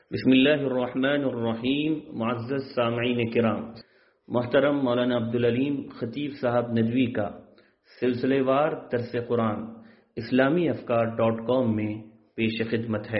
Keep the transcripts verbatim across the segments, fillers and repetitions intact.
بسم اللہ الرحمن الرحیم. معزز سامعین کرام، محترم مولانا عبدالعلیم خطیب صاحب ندوی کا سلسلے وار درس قرآن اسلامی افکار ڈاٹ کام میں پیش خدمت ہے.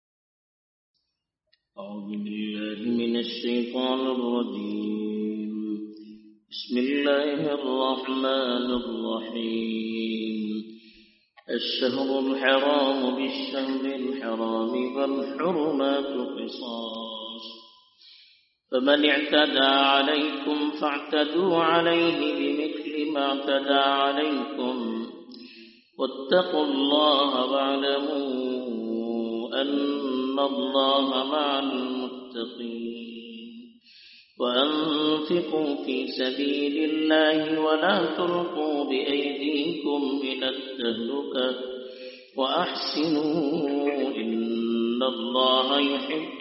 اعوذ باللہ من الشیطان الرجیم. بسم اللہ الرحمن الرحیم. الشهر الحرام بالشهر الحرام والحرمات قصاص فمن اعتدى عليكم فاعتدوا عليه بمثل ما اعتدى عليكم واتقوا الله واعلموا أن الله مع المتقين. وأنفقوا في سبيل الله ولا تلقوا بأيديكم إلى التهلكة وأحسنوا إن الله يحب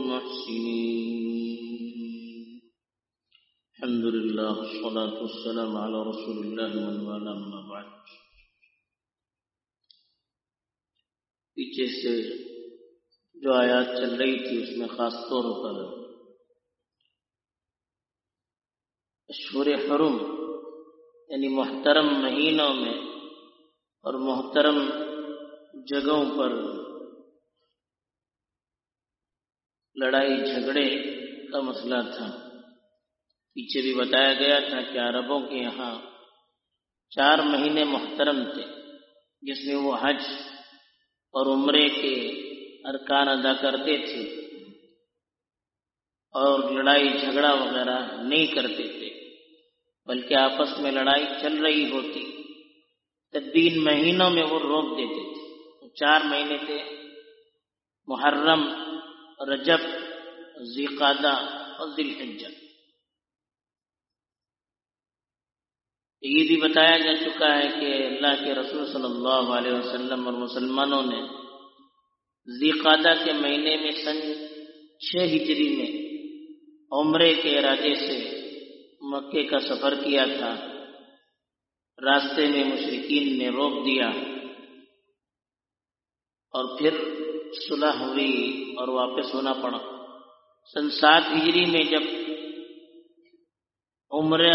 المحسنين. الحمد لله والصلاة والسلام على رسول الله من والاه أما بعد. پیچھے سے جو آیات چل رہی تھی اس میں خاص طور پر اشہر حرم یعنی محترم مہینوں میں اور محترم جگہوں پر لڑائی جھگڑے کا مسئلہ تھا. پیچھے بھی بتایا گیا تھا کہ عربوں کے یہاں چار مہینے محترم تھے جس میں وہ حج اور عمرے کے ارکان ادا کرتے تھے اور لڑائی جھگڑا وغیرہ نہیں کرتے تھے، بلکہ آپس میں لڑائی چل رہی ہوتی تو تین مہینوں میں وہ روک دیتے تھے. چار مہینے تھے محرم، رجب، ذوالقعدہ اور ذی الحجہ. یہ بھی بتایا جا چکا ہے کہ اللہ کے رسول صلی اللہ علیہ وسلم اور مسلمانوں نے ذوالقعدہ کے مہینے میں سن چھ ہجری میں عمرے کے ارادے سے مکے کا سفر کیا تھا. راستے میں مشرکین نے روک دیا اور پھر صلح ہوئی اور واپس ہونا پڑا. سن سات ہجری میں جب عمرہ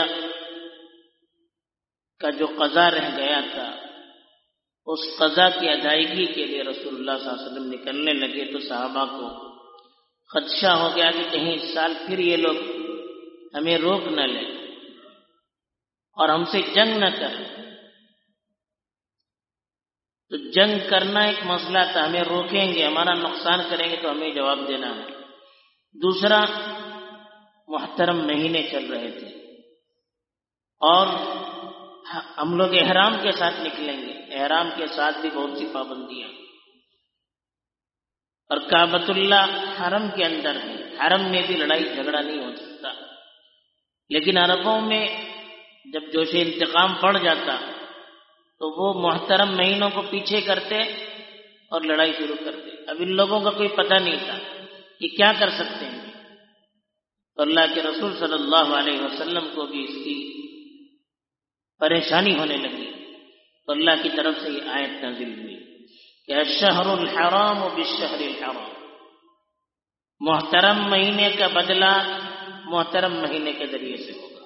کا جو قضا رہ گیا تھا اس قضا کی ادائیگی کے لیے رسول اللہ صلی اللہ علیہ وسلم نکلنے لگے تو صحابہ کو خدشہ ہو گیا کہ کہیں اس سال پھر یہ لوگ ہمیں روک نہ لیں اور ہم سے جنگ نہ کریں. تو جنگ کرنا ایک مسئلہ تھا، ہمیں روکیں گے، ہمارا نقصان کریں گے تو ہمیں جواب دینا ہے. دوسرا، محترم مہینے چل رہے تھے اور ہم لوگ احرام کے ساتھ نکلیں گے. احرام کے ساتھ بھی بہت سی پابندیاں، اور کعبۃ اللہ حرم کے اندر ہے، حرم میں بھی لڑائی جھگڑا نہیں ہو سکتا. لیکن عربوں میں جب جوش انتقام پڑ جاتا تو وہ محترم مہینوں کو پیچھے کرتے اور لڑائی شروع کرتے. اب ان لوگوں کا کوئی پتہ نہیں تھا کہ کیا کر سکتے ہیں. تو اللہ کے رسول صلی اللہ علیہ وسلم کو بھی اس کی پریشانی ہونے لگی تو اللہ کی طرف سے یہ آیت نازل ہوئی کہ الشہر الحرام بالشہر الحرام، محترم مہینے کا بدلہ محترم مہینے کے ذریعے سے ہوگا.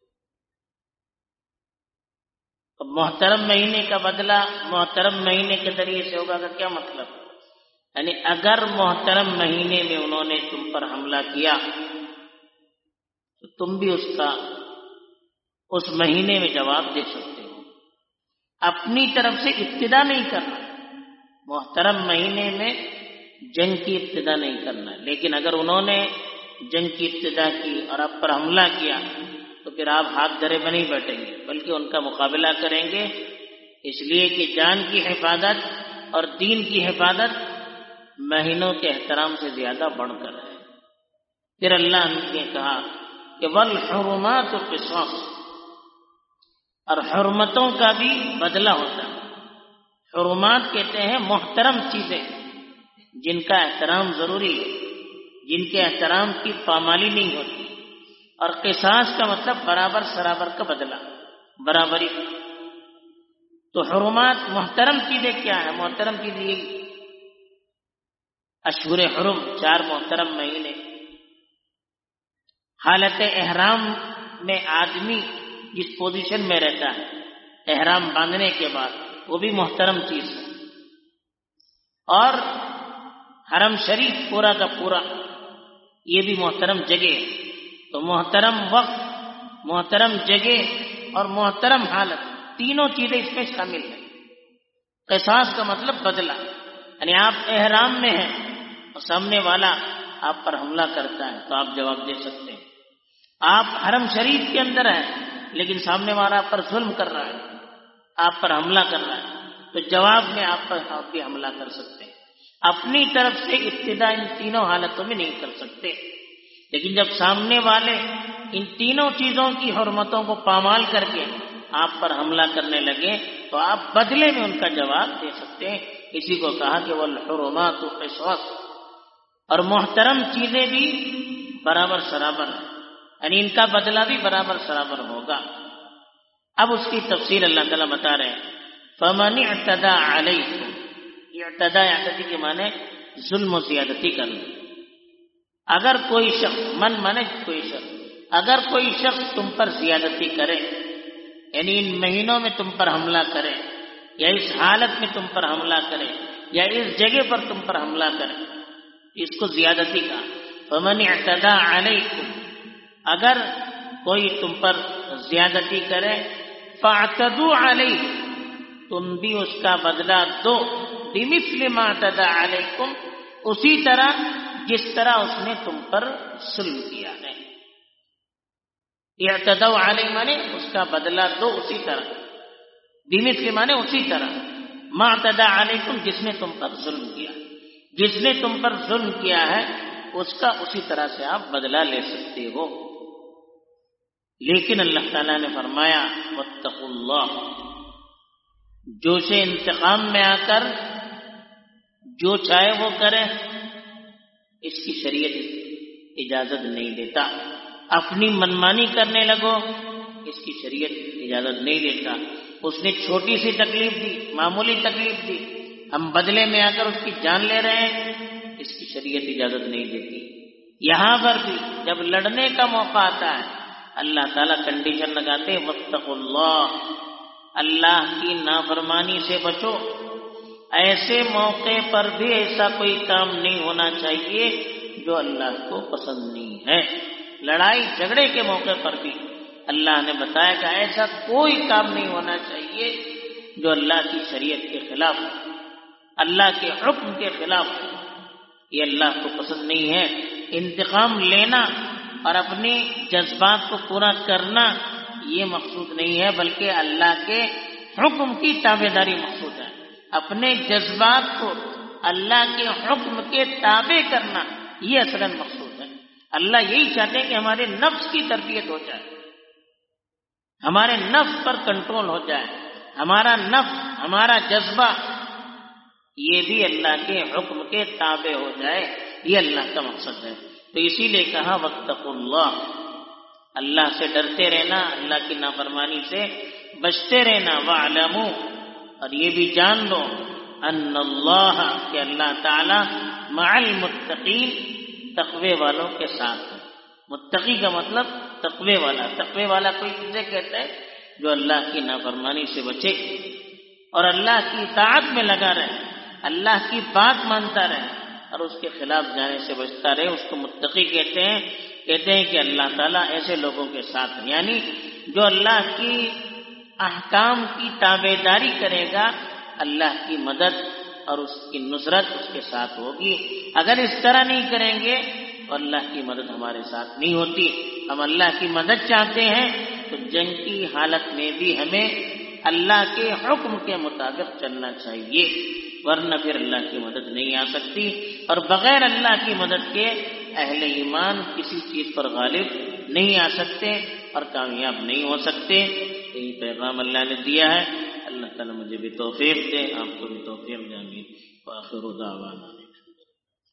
اب محترم مہینے کا بدلہ محترم مہینے کے ذریعے سے ہوگا کا کیا مطلب؟ یعنی اگر محترم مہینے میں انہوں نے تم پر حملہ کیا تو تم بھی اس کا اس مہینے میں جواب دے سکتے ہو. اپنی طرف سے ابتدا نہیں کرنا، محترم مہینے میں جنگ کی ابتدا نہیں کرنا. لیکن اگر انہوں نے جنگ کی ابتدا کی اور آپ پر حملہ کیا تو پھر آپ ہاتھ دھرے میں نہیں بیٹھیں گے بلکہ ان کا مقابلہ کریں گے، اس لیے کہ جان کی حفاظت اور دین کی حفاظت مہینوں کے احترام سے زیادہ بڑھ کر ہے. پھر اللہ نے کہا کہ والحرمات قصاص، اور حرمتوں کا بھی بدلہ ہوتا ہے. حرمات کہتے ہیں محترم چیزیں جن کا احترام ضروری ہے، جن کے احترام کی پامالی نہیں ہوتی. اور قصاص کا مطلب برابر سرابر کا بدلہ، برابری. تو حرمات محترم چیزیں کیا ہے؟ محترم چیزیں اشہر حرم چار محترم مہینے، حالت احرام میں آدمی جس پوزیشن میں رہتا ہے احرام باندھنے کے بعد وہ بھی محترم چیز ہے، اور حرم شریف پورا کا پورا یہ بھی محترم جگہ ہے۔ تو محترم وقت، محترم جگہ اور محترم حالت تینوں چیزیں اس میں شامل ہیں۔ قصاص کا مطلب بدلہ، یعنی آپ احرام میں ہیں اور سامنے والا آپ پر حملہ کرتا ہے تو آپ جواب دے سکتے ہیں۔ آپ حرم شریف کے اندر ہیں لیکن سامنے والا آپ پر ظلم کر رہا ہے، آپ پر حملہ کر رہا ہے، تو جواب میں آپ پر آپ بھی حملہ کر سکتے ہیں۔ اپنی طرف سے ابتدا ان تینوں حالتوں میں نہیں کر سکتے، لیکن جب سامنے والے ان تینوں چیزوں کی حرمتوں کو پامال کر کے آپ پر حملہ کرنے لگے تو آپ بدلے میں ان کا جواب دے سکتے ہیں۔ اسی کو کہا کہ والحرمات قصاص، اور محترم چیزیں بھی برابر سرابر ہیں، یعنی ان کا بدلہ بھی برابر سرابر ہوگا۔ اب اس کی تفصیل اللہ تعالیٰ بتا رہے ہیں، فمن اعتدى علیکم، اعتداء اعتدی کے معنی ظلم و زیادتی کرنا۔ اگر کوئی شخص، من مانے کوئی شخص، اگر کوئی شخص تم پر زیادتی کرے، یعنی ان مہینوں میں تم پر حملہ کرے، یا اس حالت میں تم پر حملہ کرے، یا اس جگہ پر تم پر حملہ کرے، اس کو زیادتی کہا۔ فمن اعتدى علیکم، اگر کوئی تم پر زیادتی کرے، فاعتدوا علیہ، تم بھی اس کا بدلہ دو، بمثل ما اعتدى علیکم، اسی طرح جس طرح اس نے تم پر ظلم کیا ہے۔ اعتدوا علیہ مانے اس کا بدلہ دو اسی طرح، بمثل مانے اسی طرح، ما اعتدى علیکم جس نے تم پر ظلم کیا، جس نے تم پر ظلم کیا ہے اس کا اسی طرح سے آپ بدلہ لے سکتے ہو۔ لیکن اللہ تعالیٰ نے فرمایا واتقوا اللہ، جوش انتقام میں آ کر جو چاہے وہ کرے اس کی شریعت اجازت نہیں دیتا۔ اپنی منمانی کرنے لگو اس کی شریعت اجازت نہیں دیتا۔ اس نے چھوٹی سی تکلیف دی، معمولی تکلیف دی، ہم بدلے میں آ کر اس کی جان لے رہے ہیں، اس کی شریعت اجازت نہیں دیتی۔ یہاں پر بھی جب لڑنے کا موقع آتا ہے اللہ تعالیٰ کنڈیشن لگاتے ہیں واتقوا اللہ، اللہ کی نافرمانی سے بچو۔ ایسے موقع پر بھی ایسا کوئی کام نہیں ہونا چاہیے جو اللہ کو پسند نہیں ہے۔ لڑائی جھگڑے کے موقع پر بھی اللہ نے بتایا کہ ایسا کوئی کام نہیں ہونا چاہیے جو اللہ کی شریعت کے خلاف، اللہ کے حکم کے خلاف، یہ اللہ کو پسند نہیں ہے۔ انتقام لینا اور اپنے جذبات کو پورا کرنا یہ مقصود نہیں ہے، بلکہ اللہ کے حکم کی تابع داری مقصود ہے۔ اپنے جذبات کو اللہ کے حکم کے تابع کرنا یہ اصلاً مقصود ہے۔ اللہ یہی چاہتے ہیں کہ ہمارے نفس کی تربیت ہو جائے، ہمارے نفس پر کنٹرول ہو جائے، ہمارا نفس، ہمارا جذبہ یہ بھی اللہ کے حکم کے تابع ہو جائے، یہ اللہ کا مقصد ہے۔ تو اسی لیے کہا واتقوا اللہ، اللہ سے ڈرتے رہنا، اللہ کی نافرمانی سے بچتے رہنا۔ وَاعْلَمُوا، اور یہ بھی جان لو، ان اللہ، کہ اللہ تعالی مع المتقین، تقوی والوں کے ساتھ ہے۔ متقی کا مطلب تقوی والا۔ تقوی والا کوئی کسے کہتا ہے؟ جو اللہ کی نافرمانی سے بچے اور اللہ کی اطاعت میں لگا رہے، اللہ کی بات مانتا رہے اور اس کے خلاف جانے سے بچتا رہے، اس کو متقی کہتے ہیں۔ کہتے ہیں کہ اللہ تعالیٰ ایسے لوگوں کے ساتھ ہیں، یعنی جو اللہ کی احکام کی تابع داری کرے گا اللہ کی مدد اور اس کی نصرت اس کے ساتھ ہوگی۔ اگر اس طرح نہیں کریں گے تو اللہ کی مدد ہمارے ساتھ نہیں ہوتی۔ ہم اللہ کی مدد چاہتے ہیں تو جنگ کی حالت میں بھی ہمیں اللہ کے حکم کے مطابق چلنا چاہیے، ورنہ پھر اللہ کی مدد نہیں آ سکتی، اور بغیر اللہ کی مدد کے اہل ایمان کسی چیز پر غالب نہیں آ سکتے اور کامیاب نہیں ہو سکتے۔ یہی پیغام اللہ نے دیا ہے۔ اللہ تعالیٰ مجھے بھی توفیق دے، آپ کو بھی توفیق دے، آمین۔ وآخر دعوانا